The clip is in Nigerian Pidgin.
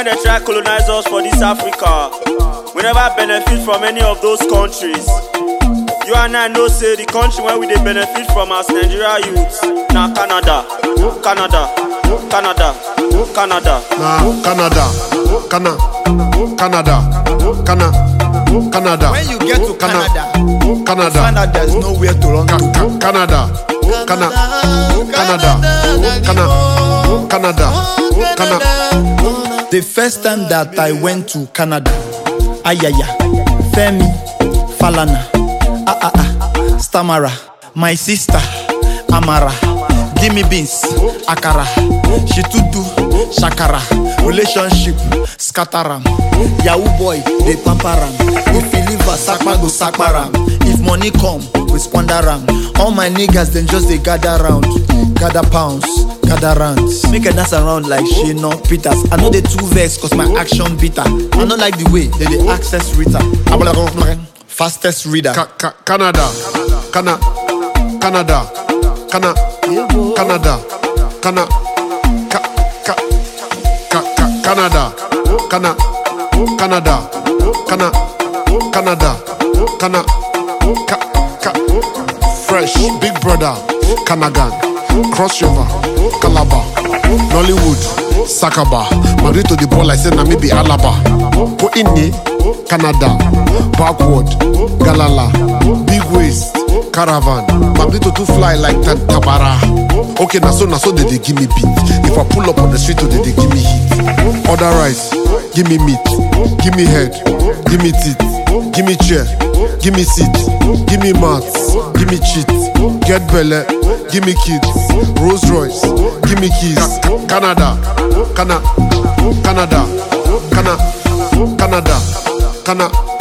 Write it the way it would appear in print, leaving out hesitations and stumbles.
when they try colonize us for this Africa, we never benefit from any of those countries. You and I know say the country where we dey benefit from as Nigeria youths na Canada. Canada. Canada. Canada. Canada. Canada. When you get to Canada, Canada. find out there's nowhere to run to. Canada. The first time that I went to Canada, Ayaya, Femi, Falana, Stamara, my sister, Amara, Gimme Beans, Akara, Shitudu, Shakara, relationship, Scataram, Yahoo boy, they pamparam. If you leave a sakma go sakmaram. If money come, we squanderam. All my niggas then just they gather round, gather pounds, gather rounds. Make a dance around like Shino Peters. I know they too vex cause my action bitter. I don't like the way they access Rita. Fastest reader. Canada. Canada. Canada. Canada. Canada. Canada. Fresh, Big Brother, Kanagan, Crossover, Calabar, Nollywood, Sakaba, Married to the ball, I said Namibi Alaba, Put in Canada, Backward, Galala, Big Waist, Caravan, Married to fly like Tabara. Okay, na so they give me beat. If I pull up on the street, they give me heat. Order rice, give me meat, give me head, give me teeth, give me chair, give me seat, give me mats, give me cheat, get belly, give me kids, Rolls Royce, give me keys. Canada, Canada, Canada, Canada, Canada, Canada.